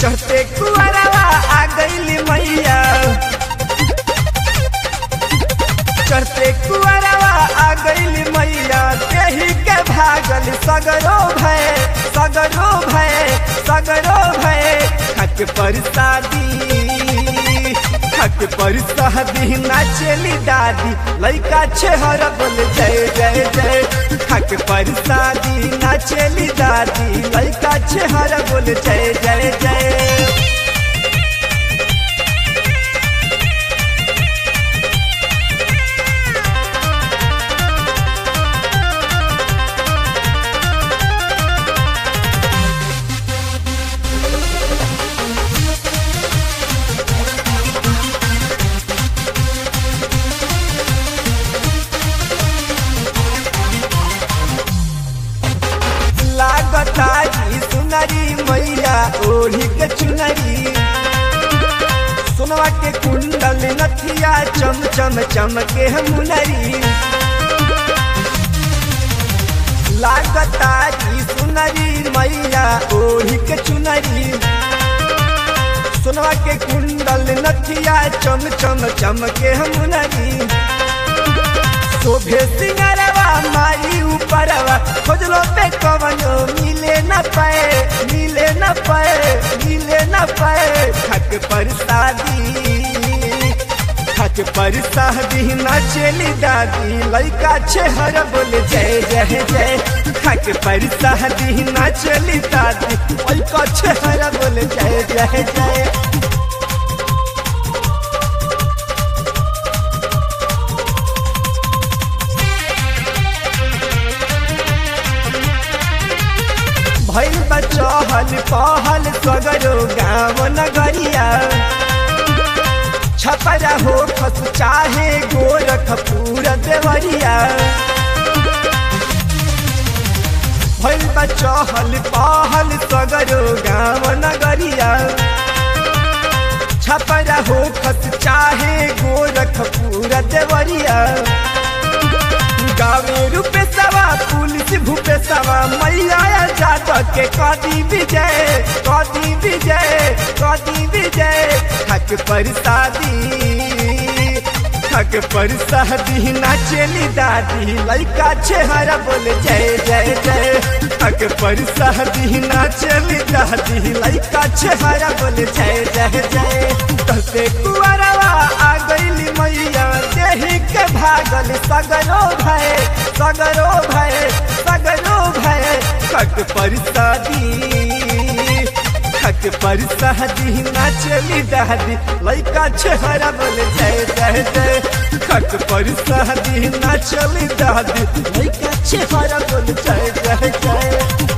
चढ़ते कुआरवा आ गईली मैया, चढ़ते कुआरवा आ गईली मैया, देही के भागल सगरो भय, सगरो भय, सगरो भय। खक परसादी नाचेली दादी, लइका छेहर बोल जय जय जय। खक परसादी नाचेली दादी, लइका छेहर बोल जय जय जय। लागतारी सुनरी मैया ओढ़ी के चुनरी, सुनवा के कुंडल नथिया चम चम चमके मुनरी। लागतारी सुनरी मैया ओढ़ी के चुनरी, सुनवा के कुंडल नथिया चम चम चमके मुनरी। शोभे सिंगरवा मारी ऊपरवा, खोजलो पे कवनो मिले न पाए, मिले न पाए, मिले न पाए। खक परसादी नाचेली दादी, लइका छेहर बोल जय जय जय। खक परसादी नाचेली दादी, लइका छेहर बोल जय जय जय। भइल बचहल पहल सगरो गाँव नगरिया, छपरा हो खस चाहे गोरखपुर देवरिया। भइल बचहल पहल सगरो गाँव नगरिया, छपरा हो खस चाहे गोरखपुर देवरिया। गावे रूपे सवा पुलिस भूपे सवा, मैया जादव के कदी विजय, कदी विजय, कदी विजय। खक परसादी नाचेली दादी, लइका छेहर बोल जय जय जय। खक परसादी नाचेली दादी, लइका छेहर बोल जय जय जय। तसे कुआरवा आ गईली मैया, देही के भागल सगरो भय, सगरो भय, सगरो भय। खक परसादी नाचेली दादी, लइका छेहर बोल जय जय जय। खक परसादी नाचेली दादी, लइका छेहर बोल जय जय जय।